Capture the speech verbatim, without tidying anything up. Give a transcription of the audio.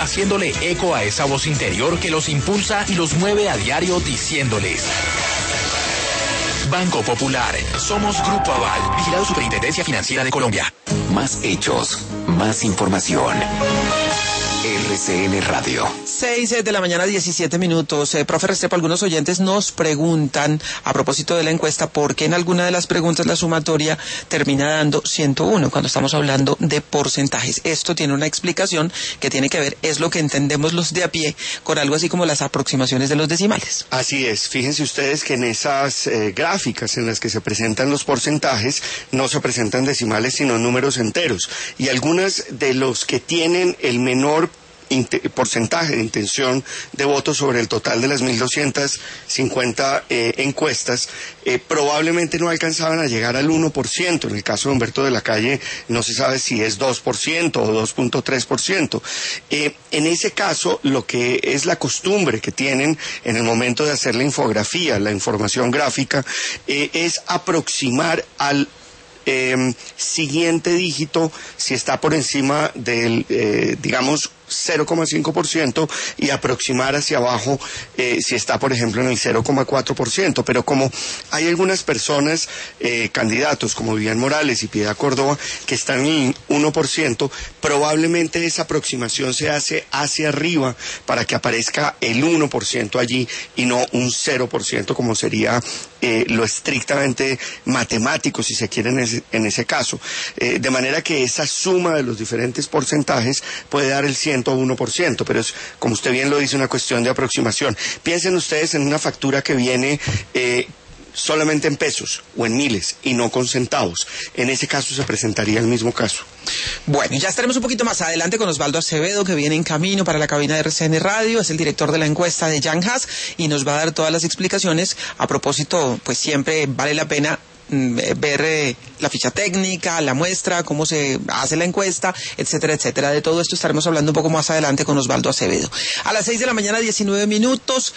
haciéndole eco a esa voz interior que los impulsa y los mueve a diario diciéndoles: Banco Popular, somos Grupo Aval, vigilado Superintendencia Financiera de Colombia. Más hechos, más información. R C N Radio. seis de la mañana, diecisiete minutos. Eh, profe Restrepo, algunos oyentes nos preguntan, a propósito de la encuesta, por qué en alguna de las preguntas la sumatoria termina dando ciento uno cuando estamos hablando de porcentajes. Esto tiene una explicación que tiene que ver, es lo que entendemos los de a pie, con algo así como las aproximaciones de los decimales. Así es. Fíjense ustedes que en esas eh, gráficas en las que se presentan los porcentajes, no se presentan decimales sino números enteros. Y algunas de los que tienen el menor porcentaje de intención de voto sobre el total de las mil doscientas cincuenta eh, encuestas, eh, probablemente no alcanzaban a llegar al uno por ciento. En el caso de Humberto de la Calle no se sabe si es dos por ciento o dos punto tres por ciento. Eh, en ese caso, lo que es la costumbre que tienen en el momento de hacer la infografía, la información gráfica, eh, es aproximar al eh, siguiente dígito si está por encima del, eh, digamos, cero coma cinco por ciento y aproximar hacia abajo eh, si está, por ejemplo, en el cero coma cuatro por ciento. Pero como hay algunas personas, eh, candidatos como Vivian Morales y Piedad Córdoba, que están en el uno por ciento, probablemente esa aproximación se hace hacia arriba para que aparezca el uno por ciento allí y no un cero por ciento como sería eh, lo estrictamente matemático, si se quiere, en ese, en ese caso. Eh, de manera que esa suma de los diferentes porcentajes puede dar el ciento uno por ciento, pero es, como usted bien lo dice, una cuestión de aproximación. Piensen ustedes en una factura que viene eh, solamente en pesos o en miles y no con centavos. En ese caso se presentaría el mismo caso. Bueno, ya estaremos un poquito más adelante con Osvaldo Acevedo, que viene en camino para la cabina de R C N Radio, es el director de la encuesta de Young Haas y nos va a dar todas las explicaciones. A propósito, pues siempre vale la pena ver eh, la ficha técnica, la muestra, cómo se hace la encuesta, etcétera, etcétera. De todo esto estaremos hablando un poco más adelante con Osvaldo Acevedo. A las seis de la mañana, diecinueve minutos,